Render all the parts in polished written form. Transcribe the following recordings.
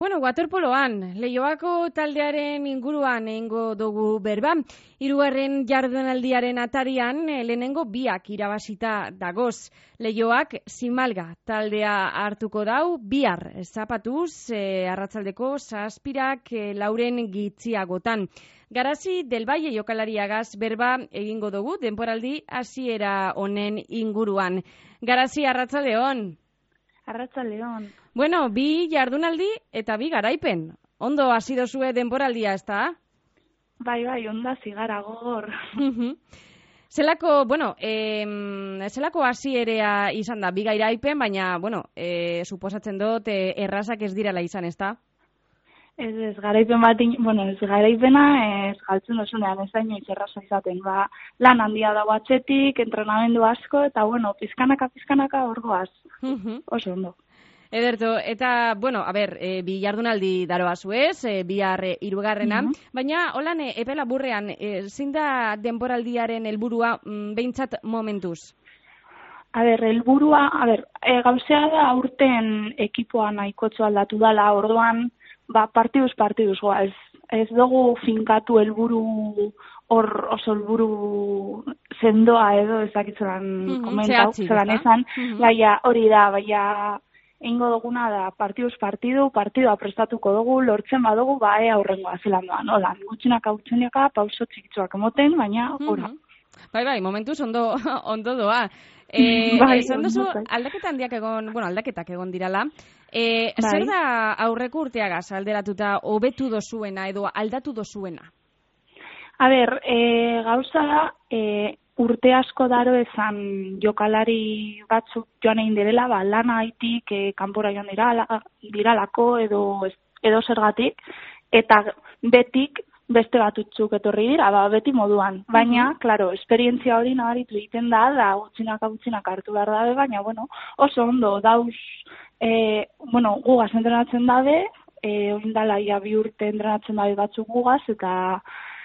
Bueno, waterpoloan, Leioako taldearen inguruan egingo dugu berba. Hirugarren jardunaldiaren atarian lehenengo biak irabazita dagoz. Leioak Simalga taldea hartuko dau, bihar zapatuz, arratsaldeko 7 lauren gitziagotan. Garazi del Valle jokalariagaz berba egingo dugu, denboraldi hasiera honen inguruan. Garazi, arratsaldeon. Arratsaldeon. Bueno, bi jardunaldi eta bi garaipen. Ondo hasi dozue denboraldia, ezta? Bai, ondo hasi gara gogor. Zelako, zelako hasiera izan da, bi garaipen, baina, suposatzen dut errazak ez direla izan, ezta? Ez garaipen bat, ez garaipena, ez galtzen dozunean, ez da inoiz erraza izaten. Lan handia dago atzetik, entrenamendu asko, eta, pizkanaka orgoaz. Oso ondo. Ederto, eta, bi jardunaldi daroa zuez, bihar hirugarrena, baina, holan, epe laburrean, zein da denboraldiaren helburua behintzat momentuz? Helburua, gauzea da aurten ekipoa nahikotxo aldatu dala, orduan, partiduz goa, ez dugu finkatu helburu hor oso helburu sendoa edo ezakitzelan komentau, zelan esan, hori da, eingo duguna da partiduz partidua prestatuko dugu, lortzen badugu, aurrengoa zelan doan, hola, gutxinaka, pauso txikitzuak emoten, baina, ora. Bai, momentuz ondo doa. Esan duzu, aldaketak egon dirala. Zer da aurreko urteagaz alderatuta hobetu dozuena edo aldatu dozuena? Gauza da, urte asko daro esan jokalari batzuk joan egin direla, lana haitik, kanpora joan diralako edo zergatik, eta betik beste batutzuk etorri dira, beti moduan. Baina, esperientzia hori nabaritu egiten da gutxinaka hartu behar dabe, baina, oso ondo, dauz, gugaz entrenatzen dabe, oindala ia 2 urte entrenatzen dabe batzuk gugaz, eta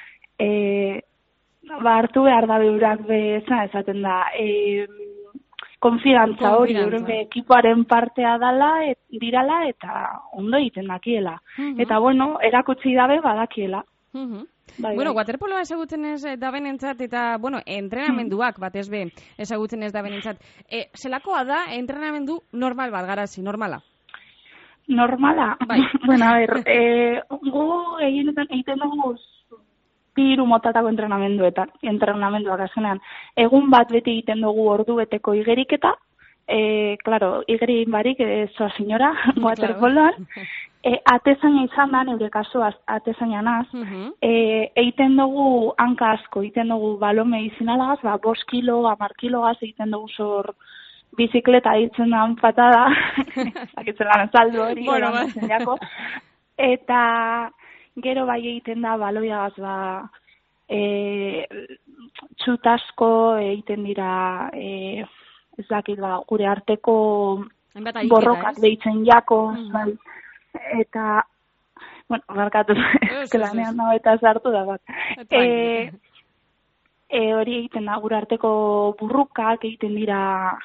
hartu behar dabe urak esaten da, konfidantza hori, ekipoaren partea dirala, eta ondo egiten dakiela. Eta, erakutsi dabe badakiela. Waterpoloa ezagutzen ez dabenentzat eta, entrenamenduak batez be ezagutzen ez dabenentzat. Zelakoa da entrenamendu normal bat, Garazi, normala? Normala? Bai. Gu egiten dugu 2 motatako entrenamenduak azenean. Egun bat beti egiten dugu ordu beteko igeriketa, igerin barik, zoa senyora, waterpoloan, atezaina izan da, neure kasu atezainanaz, egiten dugu hanka asko, egiten dugu balon medizinalagaz, 5 kilo, 10 kilogaz, egiten dugu zor bizikleta ditzen da patada, zakitzen lan azaldu hori, eta gero bai egiten da baloiagaz, txutasko egiten dira, ez dakit, gure arteko borrokak deitzen jakoz, eta, barkatu, eskelanean nago eta sartu da bat. Hori egiten da, gure arteko burrukak egiten dira,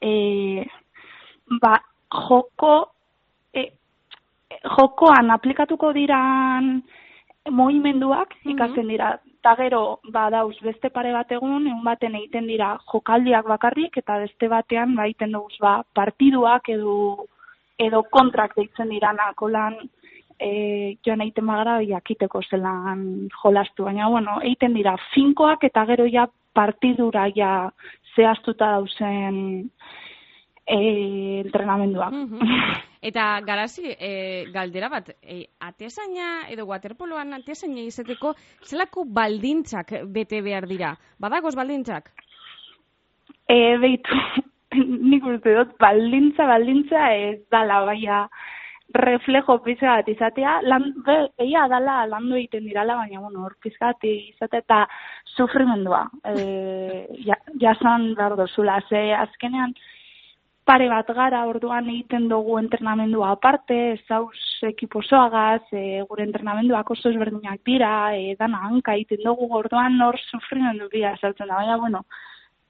jokoan aplikatuko diran mugimenduak ikasten dira, eta gero, dauz beste pare bat egun baten egiten dira jokaldiak bakarrik, eta beste batean egiten dugu partiduak edo kontrak deitzen diranak, holan joan egiten bagara jakiteko zelan jolastu, baina, egiten dira finkoak eta gero partidura zehaztuta dauzen entrenamenduak. Eta, Garazi, galdera bat, atezaina edo waterpoloan atezaina izateko zelako baldintzak bete behar dira? Badagoz baldintzak? Beitu, nik uste dut, baldintza ez dala, baina reflejo pizka bat izatea, egia dala landu egiten dirala, baina, hor pizka bat izatea eta sufrimendua. Jasan behar dozula, azkenean, pare bat gara, orduan egiten dugu entrenamendua aparte, ez dauz ekipo zoagaz, gure entrenamenduak oso ezberdinak dira, dana hanka egiten dugu, orduan hor sufrimendu bila zautzen da, baina,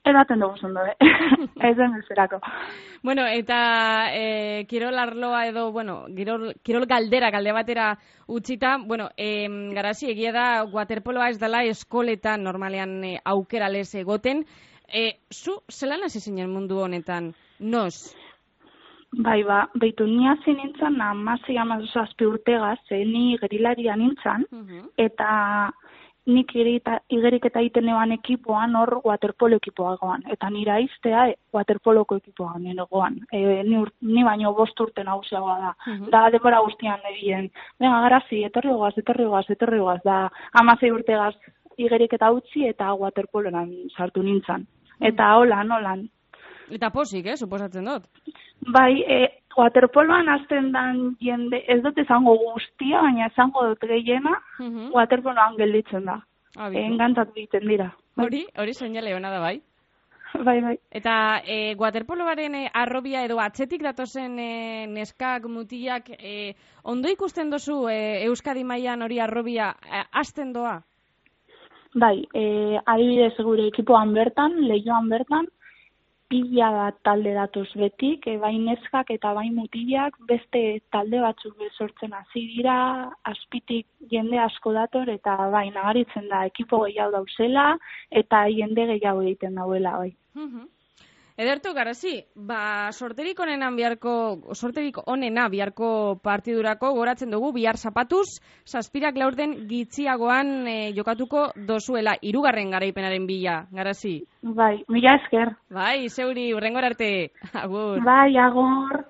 Edaten dugu zondo, ez den bezerako. Bueno, eta kirol arloa edo, bueno, kirol galdera, galde batera utzita, bueno, Garasi, egia da, waterpoloa ez dela eskoletan normalean aukera lez egoten. Zu, zelan hasi zinen mundu honetan? Nos? Bai, behitu, ni hasi nintzen, 16-17 urtegaz, ni gerilaria nintzen, eta nik igeriketa egiten eban ekipoan hor waterpolo ekipoa goan. Eta nira iztea waterpoloko ekipoa goan. Ni baino 5 urte nagusiagoa da. Da, denbora guztian egien. Venga, Garasi, etorri goaz, da 16 urtegaz igeriketa utzi eta waterpoloan sartu nintzen. Eta holan. Eta posik, suposatzen dut? Bai, waterpoloan hasten dan jende, ez dut esango guztia, baina esango dut gehiena, waterpoloan gelditzen da. Engantzatu egiten dira. Hori seinale hona da, bai? Bai. Eta waterpoloaren arrobia edo atzetik datozen neskak, mutilak, ondo ikusten dozu Euskadi mailan hori arrobia hasten doa? Bai, adibidez gure ekipoan bertan, Leioan bertan, pila bat talde datoz betik, bai neskak eta bai mutilak beste talde batzuk sortzen hasi dira, azpitik jende asko dator eta bai nagaritzen da ekipo gehiago dauzela eta jende gehiago egiten dauela bai. Ederto, Garasi, sorterik onena biharko partidurako goratzen dugu bihar zapatuz, 7:00 gitziagoan jokatuko dozuela 3. garaipenaren bila, Garasi. Bai, mila esker. Bai, zeuri, hurrengora arte. Agur. Bai, agur.